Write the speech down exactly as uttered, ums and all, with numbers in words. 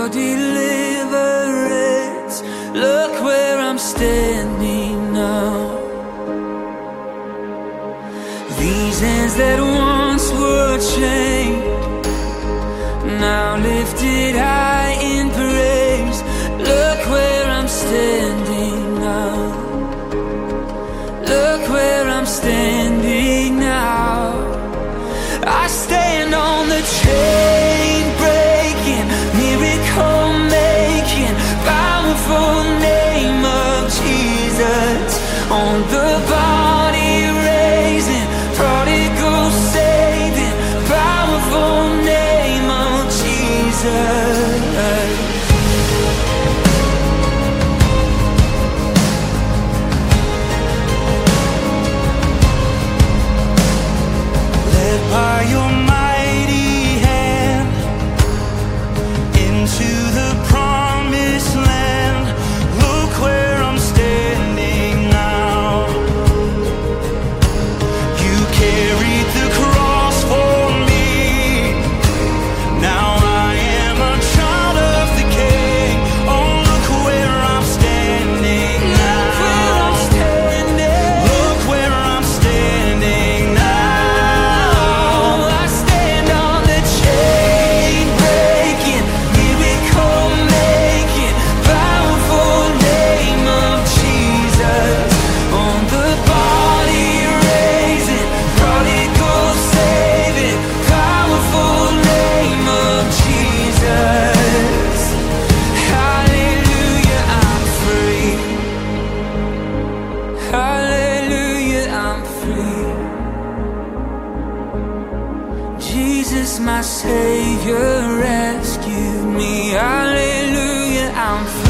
deliverance. Look where I'm standing now. These hands that once were chained, now lifted high in praise. Look where I'm standing now. Look where I'm standing now. I stand on the chain breaking, miracle making, powerful name of Jesus. On the body raising, prodigal saving, powerful name of Jesus. By your mighty hand into the promised land. Look where I'm standing now. You carried the cross for me. Now I am a child of the King. Oh, look where I'm standing now. Look where I'm standing now. Jesus, my Savior, rescued me. Hallelujah, I'm free.